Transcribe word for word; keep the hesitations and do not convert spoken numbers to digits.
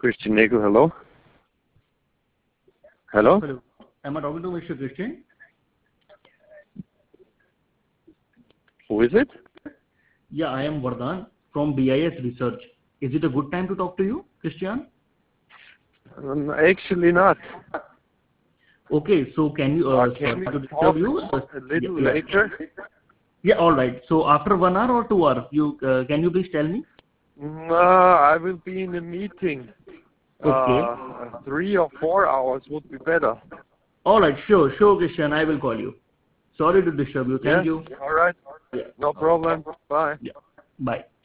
Christian Nagel, hello? Hello? Hello. Am I talking to Mister Christian? Who is it? Yeah, I am Vardhan from B I S Research. Is it a good time to talk to you, Christian? Um, actually not. Okay, so can you, uh, Uh, can sorry we to talk disturb you? Uh, a little yeah, later? Yeah. yeah, all right. So after one hour or two hours, you uh, can you please tell me? No, I will be in a meeting. Okay. Uh, three or four hours would be better. All right, sure, sure, Christian. I will call you. Sorry to disturb you. Thank Yes? you. Alright. Yeah. No problem. Bye. Yeah. Bye.